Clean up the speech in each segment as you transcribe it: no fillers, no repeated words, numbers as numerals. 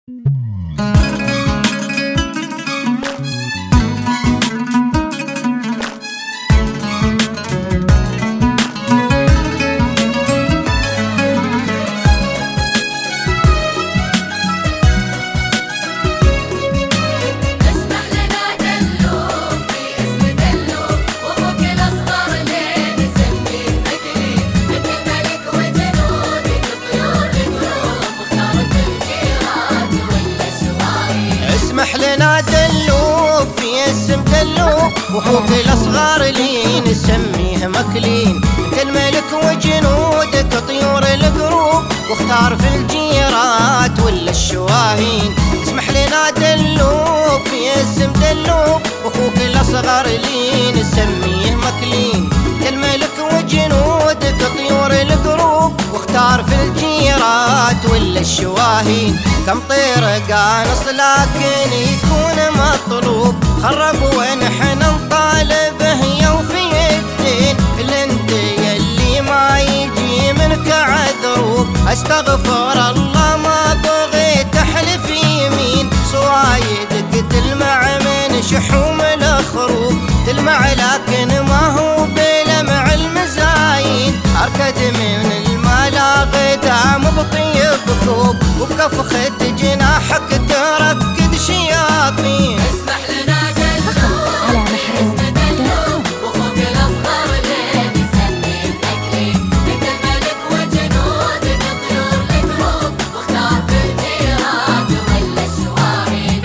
اسمح لنا دلوب في اسم دلوب واخوك الاصغر لي نسميه مكلين. انت الملك وجنودك طيور القروب واختار في الجيرات ولا الشواهين. اسمح لنا دلوب في اسم دلوب واخوك الاصغر لي نسميه مكلين. انت الملك وجنودك طيور القروب واختار في الجيرات ولا الشواهين. كم طير قانص لكن يكون مطلوب خرب ونحن نطالبه يوفي الدين. اللي انت يلي ما يجي منك عذروب استغفر الله ما بغيت احلف يمين. صوايدك تلمع من شحوم الخروب تلمع لكن ما هو بلمع المزاين. اركد من الملا دام بطيب كوب وبكفخة جناحك تركد شياطين. اسمح لنا دلوب اسم دلوب واخوك الاصغر ليه نسميه مكلين. انت الملك وجنودك طيور القروب واختار في الجيرات ولا الشواهين.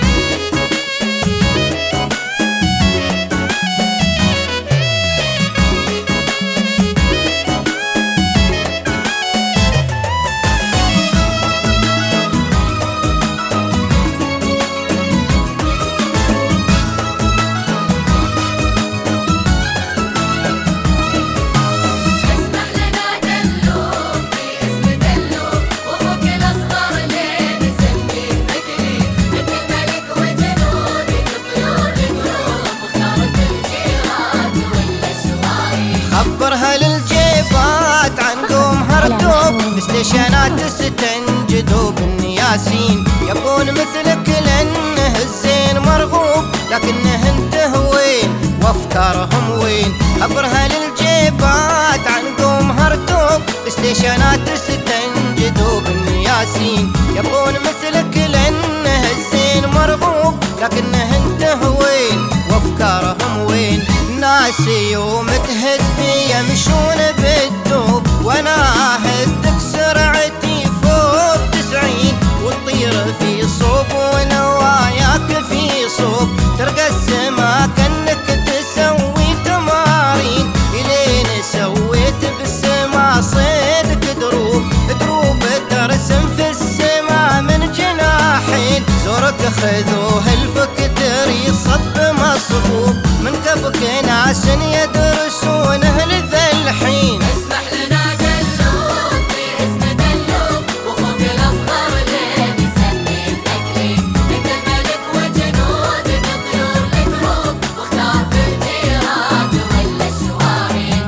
خبرها للجيبات عن قوم هردوب بستيشنات تستنجدوا بالنياسين. يبون مثلك لانه الزين مرغوب لكنه انت وين وافكارهم وين. خبرها للجيبات عن قوم هردوب بستيشنات تستنجدوا بالنياسين. يبون مثلك لانه الزين مرغوب لكنه انت وين وافكارهم وين. ناس يوم تهدي يمشون بالدوب وانا اهدك سرعتي فوق 90 وتطير في صوب ونواياك في صوب ترقى السما كأنك تسوي تمارين. الين سويت بالسما صيدك دروب دروب ترسم في السما من جناحين. زورك خذوه الفكتر يصب مصبوب من كبك ناس يدرسونه لذا الحين. اسمح لنا دلوب في اسم دلوب واخوك الاصغر ليه نسميه مكلين. انت الملك وجنودك طيور القروب واختار في الجيرات ولا الشواهين.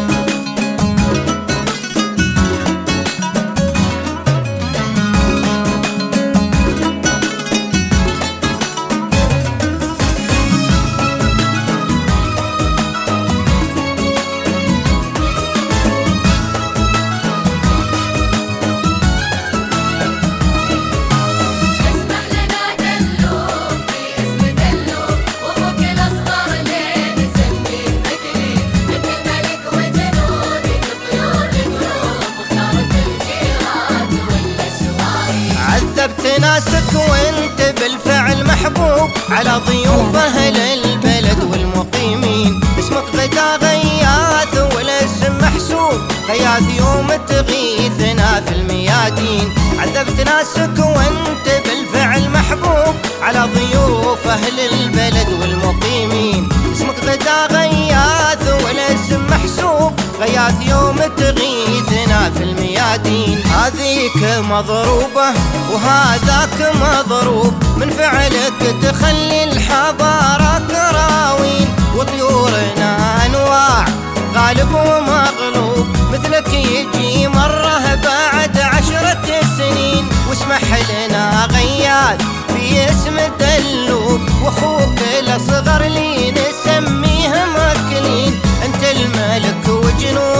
عذبت ناسك وانت بالفعل محبوب على ضيوف اهل البلد والمقيمين. اسمك غدا غياث والاسم محسوب غياث يوم تغيثنا في الميادين. عذبت ناسك وانت بالفعل محبوب على ضيوف اهل البلد والمقيمين. اسمك غدا غياث والاسم محسوب غياث يوم تغيثنا في الميادين. هذيك مضروبة وهذاك مضروب من فعلك تخلي الحضارة كراوين. وطيورنا أنواع غالب ومغلوب مثلك يجي مرة بعد 10 سنين واسمح لنا غياث في اسم الدلوب، واخوك الاصغر لي نسميه مكلين. انت الملك وجنود